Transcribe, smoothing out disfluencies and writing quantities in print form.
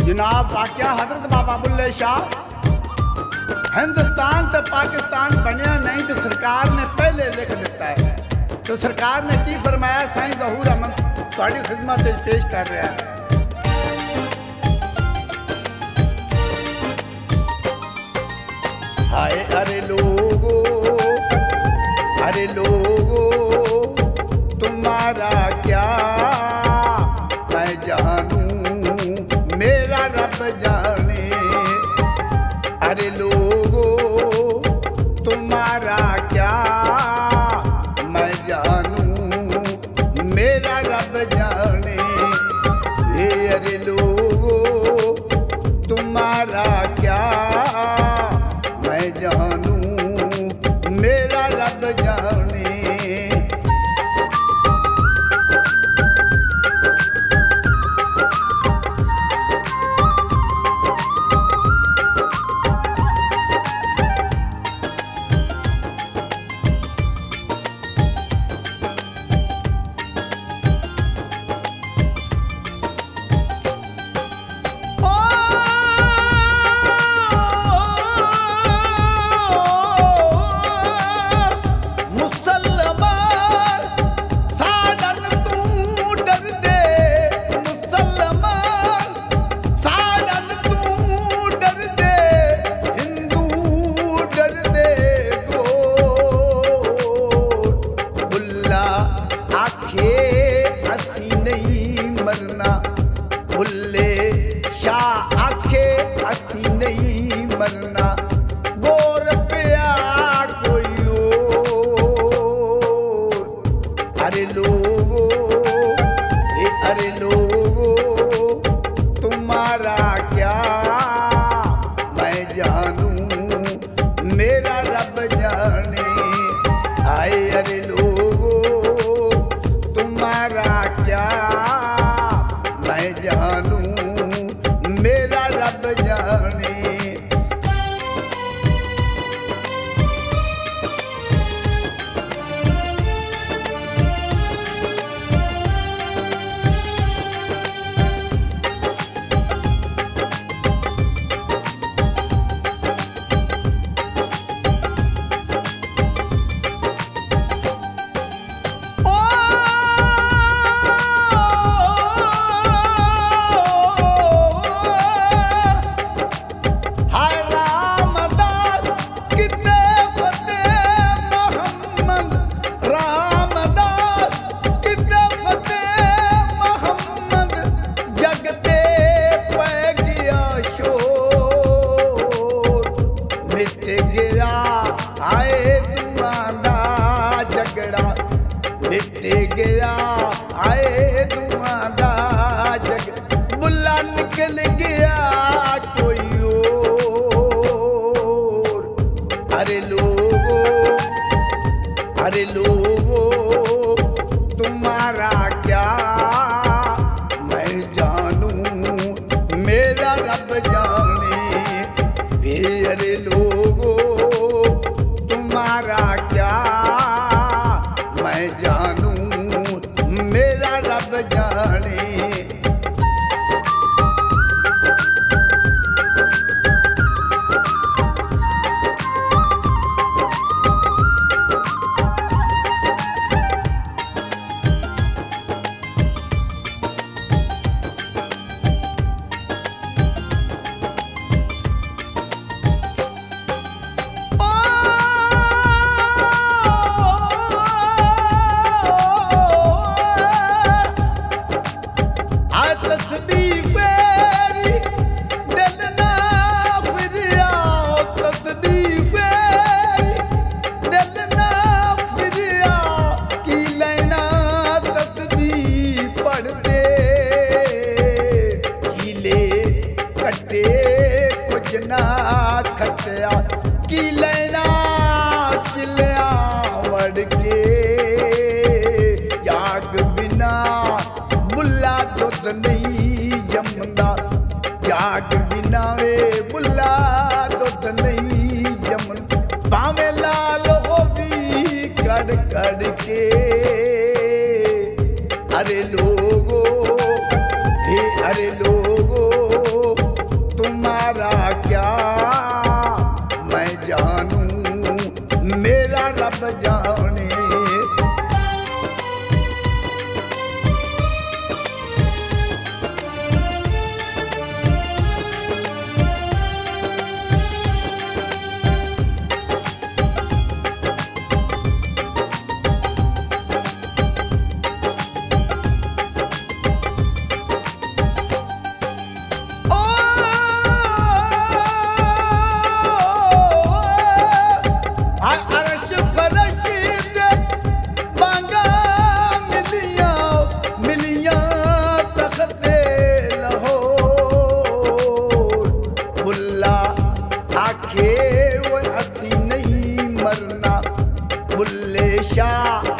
जनाब वाकया हजरत बाबा बुल्ले शाह हिंदुस्तान तो पाकिस्तान बनया नहीं तो सरकार ने पहले लिख दिता है। तो सरकार ने की फरमाया साईं ज़हूर अहमद थोड़ी खिदमत पेश कर रहा है। हाय अरे लोगो तुम्हारा क्या मैं जानूं मेरा रब जाने। अरे लोगो तुम्हारा क्या मैं जानूं मेरा रब जाने। अरे लोगो तुम्हारा क्या मैं जानूं मेरा रब जाने। बुल्ले शाह आखे असी नहीं मरना गोर पिया कोई और। अरे लोगो तुम्हारा क्या मैं जानूं मेरा रब जाने। आए अरे लोगो तुम्हारा क्या मैं जानूं मेरा रब जाने। गया आए दुआ दा जग बुल्ला निकल गया कोई और। अरे लोगो तुम्हारा क्या मैं जानूं मेरा रब जाने। अरे लोगो तुम्हारा क्या मैं जानूं मेरा रब जाने। जानू मेरा रब जाने। आखे वो असी नहीं मरना बुल्ले शाह